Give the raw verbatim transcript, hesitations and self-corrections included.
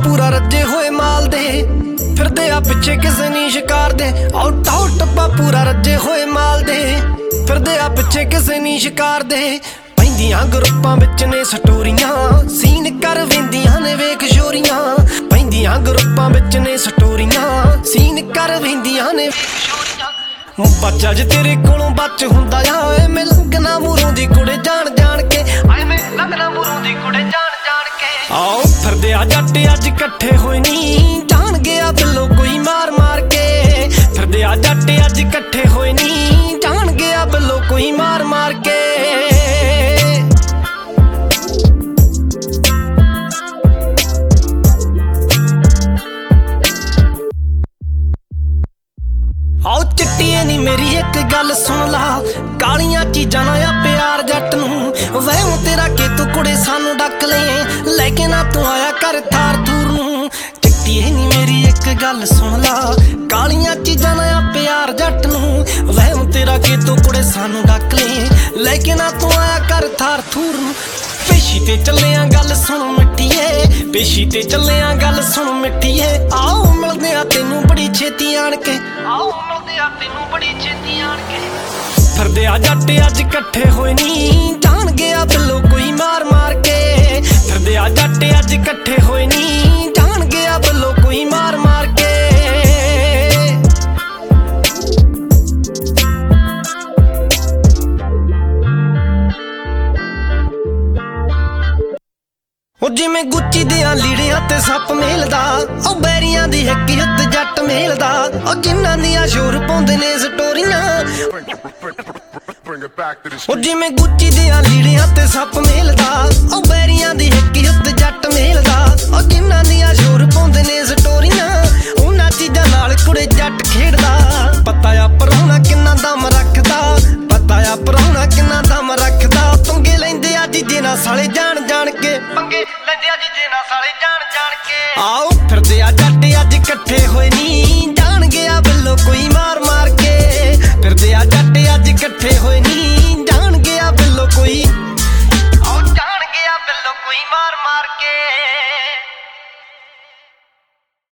पूरा रजे होए माल दे फिरदे आ पिछे किसे नी शिकार दे। आओ टाओ टप्पा पूरा रजे होए माल दे फिरदे आ पिछे किसे नी शिकार दे। पैंदियां ग्रुपां विच ने स्टोरियां सीन कर वेंदियां ने वेख शोरियां। पैंदियां ग्रुपां विच ने स्टोरियां सीन कर वेंदियां ने बच्चा ज तेरे कोलों बच हुंदा आ। मैं लंघना मूरों दी कुड़े जान जान के आए मैं लंघना मूरों दी कुड़े जान जान के। आओ फिरदे आ जट अज कट्ठे होए नी जान गया बिल्लो कोई मार मार के। फिरदे आ जट अज कट्ठे होए नी जान गया बिल्लो कोई मार मार के। आओ चिट्टिए नी मेरी एक गल सुन ला कालियां चीजां ना आ प्यार जट नूं वह तेरा के तू कुड़े सानू डक ले लेके ना तू आया कर थार थूर नूं। चिट्टिए नी मेरी एक गल सुन ला कालियां चीजां ना आ प्यार जट नूं वह तेरा के तू कुड़े सानू डक ले लेके ना तू आया कर थार थूर नूं। पेशी ते चले आ गल सुन मिट्टिए पेशी ते चले आ गल सुन मिट्टिए। आओ मिलदे आ तेनू बड़ी छेती आण के आओ मिलदे आ तेनू बड़ी छेती आण के। फिरदे आ जट अज कट्ठे होए नी जान गया बिल्लो कोई मार मार के। फिरदे आ जट अज कट्ठे होए नी जान गया बिल्लो कोई मार मार के। जिमें गुच्ची दियां लीड़ियां ते सप मेलदा ओ बैरियां दी हिक हित जट मेलदा ओ जिन्हां दियां शोर पाउंदे ने स्टोरियां। ओ जिमें गुच्ची दियां लीड़ियां ते सप मेलदा ओ बैरियां दी हिक हित जट मेलदा ओ जिन्हां दियां शोर पाउंदे ने स्टोरियां। उन्हां चीजां नाल कुड़े जट खेड़दा पता आ पराउणा किन्ना दम रखदा पता आ पराउणा किन्ना दम रखदा। पंगे लैंदे आ जीजे नाल साले जान जान के पंगे लैंदे आ जीजे नाल साले जान जान के। आओ फिरदे आ जट अज कट्ठे होए नी जान गया बिल्लो कोई मार